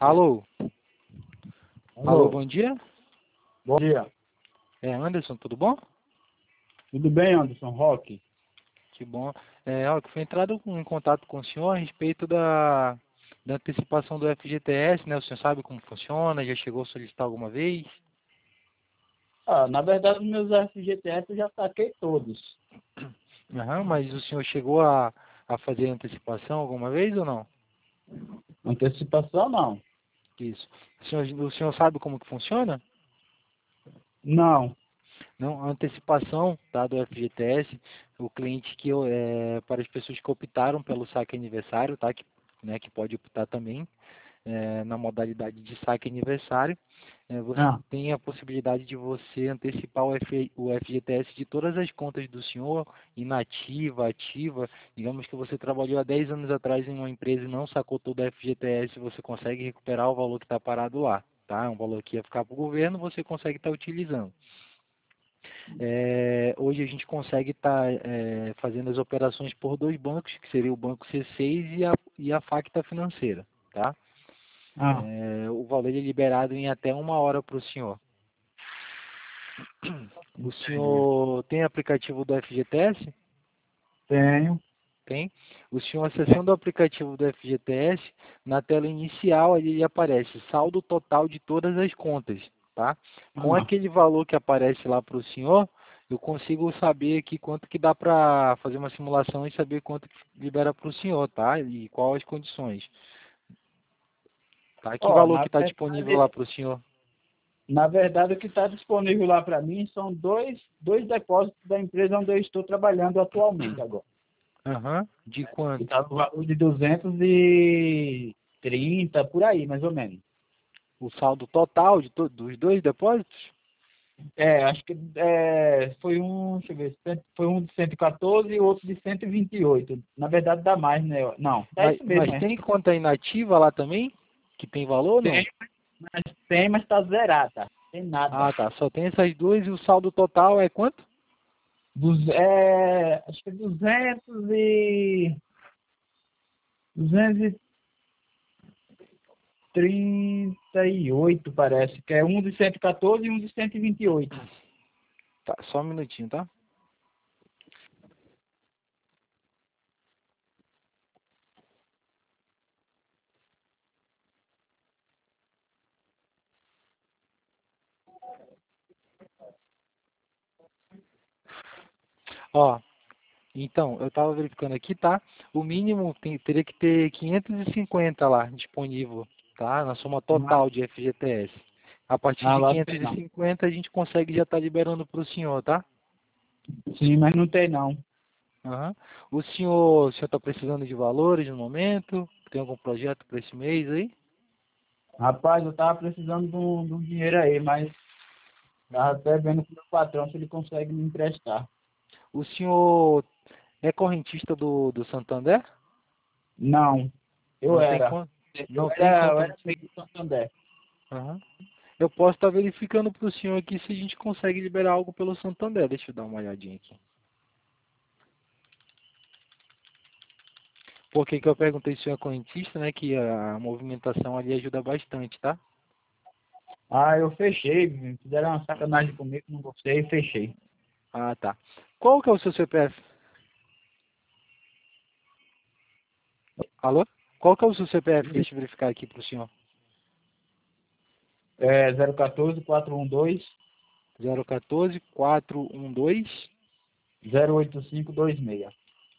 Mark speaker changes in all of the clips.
Speaker 1: Alô? Alô,
Speaker 2: Alô,
Speaker 1: bom dia.
Speaker 2: bom dia.
Speaker 1: É Anderson, tudo bom?
Speaker 2: Tudo bem, Anderson Roque?
Speaker 1: Que bom. Ó, que foi entrado em contato com o senhor a respeito da antecipação do FGTS, né? O senhor sabe como funciona? Já chegou a solicitar alguma vez?
Speaker 2: Na verdade, os meus FGTS eu já saquei todos.
Speaker 1: Aham, mas o senhor chegou a fazer antecipação alguma vez ou não?
Speaker 2: Antecipação, não.
Speaker 1: Isso. O senhor sabe como que funciona?
Speaker 2: Não.
Speaker 1: Não, a antecipação, tá, do FGTS, o cliente para as pessoas que optaram pelo saque aniversário, tá, que pode optar também na modalidade de saque aniversário, você
Speaker 2: Ah,
Speaker 1: tem a possibilidade de você antecipar o FGTS de todas as contas do senhor, inativa, ativa. Digamos que você trabalhou há 10 anos atrás em uma empresa e não sacou todo o FGTS, você consegue recuperar o valor que está parado lá, tá? É um valor que ia ficar para o governo, você consegue estar utilizando. Hoje a gente consegue estar fazendo as operações por dois bancos, que seria o Banco C6 e a Facta Financeira, tá?
Speaker 2: ah,
Speaker 1: O valor é liberado em até 1 hora para o senhor. O
Speaker 2: entendi.
Speaker 1: senhor tem aplicativo do FGTS?
Speaker 2: Tenho.
Speaker 1: Tem. O senhor acessando o aplicativo do FGTS, na tela inicial ali aparece saldo total de todas as contas, tá? Com
Speaker 2: Ah,
Speaker 1: aquele valor que aparece lá para o senhor, eu consigo saber aqui quanto que dá para fazer uma simulação e saber quanto que libera para o senhor, tá? E quais as condições. Tá? Que
Speaker 2: ó,
Speaker 1: valor que está disponível lá para o senhor?
Speaker 2: na verdade, o que está disponível lá para mim são dois depósitos da empresa onde eu estou trabalhando atualmente agora.
Speaker 1: Aham. De
Speaker 2: E
Speaker 1: quanto?
Speaker 2: está no valor de 230 por aí, mais ou menos.
Speaker 1: O saldo total dos dois depósitos?
Speaker 2: Acho que foi um, deixa eu ver, foi um de 114 e outro de 128. Na verdade dá mais, né? Não, é
Speaker 1: Mas,
Speaker 2: isso mesmo,
Speaker 1: mas tem conta inativa lá também? Que tem valor ou não?
Speaker 2: Tem, mas tá zerado, tá? Tem nada.
Speaker 1: Ah, tá. Só tem essas duas e o saldo total é quanto?
Speaker 2: Acho que é 238 parece, que é um de 114 e um de 128.
Speaker 1: Tá, só um minutinho, tá? Ó, então, eu tava verificando aqui, tá? O mínimo teria que ter 550 lá disponível, tá? Na soma
Speaker 2: Ah,
Speaker 1: total de FGTS. A partir
Speaker 2: ah,
Speaker 1: de
Speaker 2: lá não tem não.
Speaker 1: 550 a gente consegue já estar liberando para o senhor, tá?
Speaker 2: Sim, mas não tem não.
Speaker 1: Aham. O senhor está precisando de valores no momento? Tem algum projeto para esse mês aí?
Speaker 2: Rapaz, eu tava precisando de um dinheiro aí, mas tava até vendo com o meu patrão se ele consegue me emprestar.
Speaker 1: O senhor é correntista do Santander?
Speaker 2: Não, eu
Speaker 1: Não tem
Speaker 2: era.
Speaker 1: conta?
Speaker 2: Eu
Speaker 1: Não tem
Speaker 2: era, eu
Speaker 1: conta?
Speaker 2: era meio do Santander.
Speaker 1: Aham. Eu posso estar verificando para o senhor aqui se a gente consegue liberar algo pelo Santander. Deixa eu dar uma olhadinha aqui. Por que que eu perguntei se o senhor é correntista, né? Que a movimentação ali ajuda bastante, tá?
Speaker 2: Ah, eu fechei. Fizeram uma sacanagem comigo, não gostei e fechei.
Speaker 1: Ah, tá. Qual que é o seu CPF? Alô? Qual que é o seu CPF? Deixa eu verificar aqui para o senhor.
Speaker 2: 014 412
Speaker 1: 014-412
Speaker 2: 08526.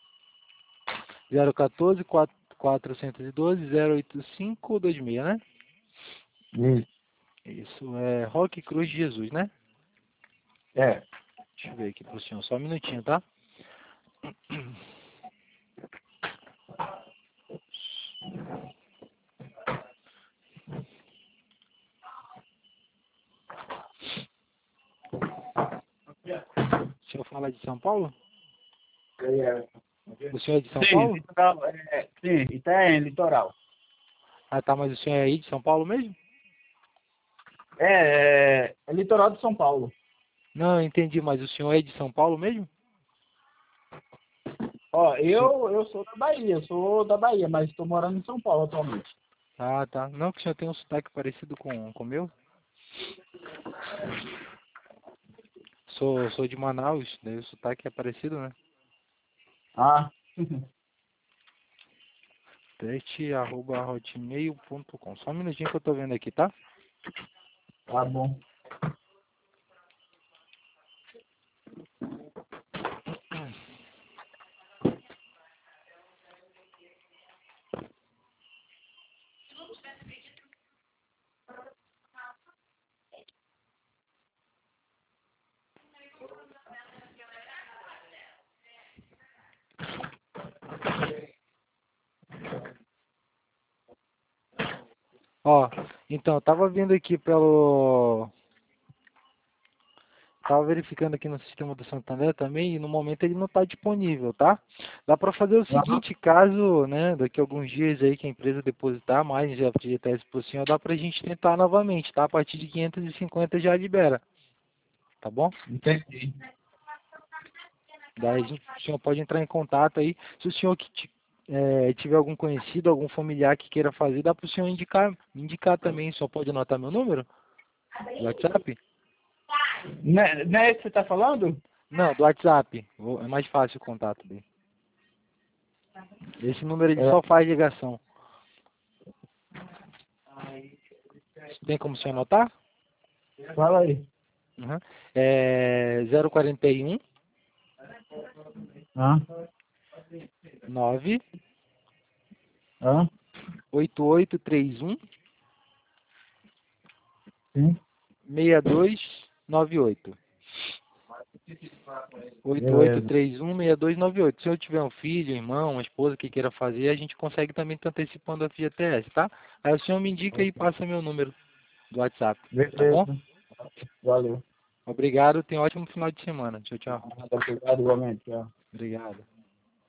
Speaker 1: 014-412-08526, né?
Speaker 2: Isso.
Speaker 1: Isso é Roque Cruz de Jesus, né?
Speaker 2: É.
Speaker 1: Deixa eu ver aqui pro senhor, só um minutinho, tá? O senhor fala de São Paulo?
Speaker 2: É.
Speaker 1: O senhor é de São
Speaker 2: Sim,
Speaker 1: Paulo?
Speaker 2: litoral. Sim, Itaém, litoral.
Speaker 1: Ah, tá, mas o senhor é aí de São Paulo mesmo?
Speaker 2: É litoral de São Paulo.
Speaker 1: Não, eu entendi, mas o senhor é de São Paulo mesmo?
Speaker 2: Ó,
Speaker 1: O senhor...
Speaker 2: eu sou da Bahia, mas estou morando em São Paulo atualmente.
Speaker 1: Ah, tá. Não, que o senhor tem um sotaque parecido com o meu. Sou de Manaus, daí o sotaque é parecido, né?
Speaker 2: Ah,
Speaker 1: Teste@hotmail.com. Só um minutinho que eu tô vendo aqui, tá?
Speaker 2: tá bom.
Speaker 1: Ó, então, eu tava vendo aqui pelo... Tava verificando aqui no sistema do Santander também e no momento ele não está disponível, tá? Dá para fazer o
Speaker 2: Aham.
Speaker 1: seguinte, caso, né, daqui a alguns dias aí que a empresa depositar mais em FGTS por senhor, dá pra gente tentar novamente, tá? A partir de 550 já libera, tá bom?
Speaker 2: Entendi.
Speaker 1: Daí o senhor pode entrar em contato aí. Se o senhor tiver algum conhecido, algum familiar que queira fazer, dá para o senhor indicar também. O senhor pode anotar meu número do WhatsApp?
Speaker 2: Não é esse que você tá falando?
Speaker 1: Não, do WhatsApp. É mais fácil o contato dele. Esse número ele
Speaker 2: É,
Speaker 1: só faz ligação. Tem como o senhor anotar?
Speaker 2: fala aí.
Speaker 1: Uhum. É 041
Speaker 2: Ah,
Speaker 1: 9
Speaker 2: ah,
Speaker 1: 8831
Speaker 2: sim.
Speaker 1: 6298.
Speaker 2: Beleza.
Speaker 1: 8831-6298. Se eu tiver um filho, irmão, uma esposa que queira fazer, a gente consegue também estar antecipando a FGTS, tá? Aí o senhor me indica e passa meu número do WhatsApp, tá bom?
Speaker 2: Beleza. Valeu.
Speaker 1: Obrigado, tenha um ótimo final de semana. Tchau, tchau.
Speaker 2: Obrigado, igualmente. Tchau.
Speaker 1: Obrigado.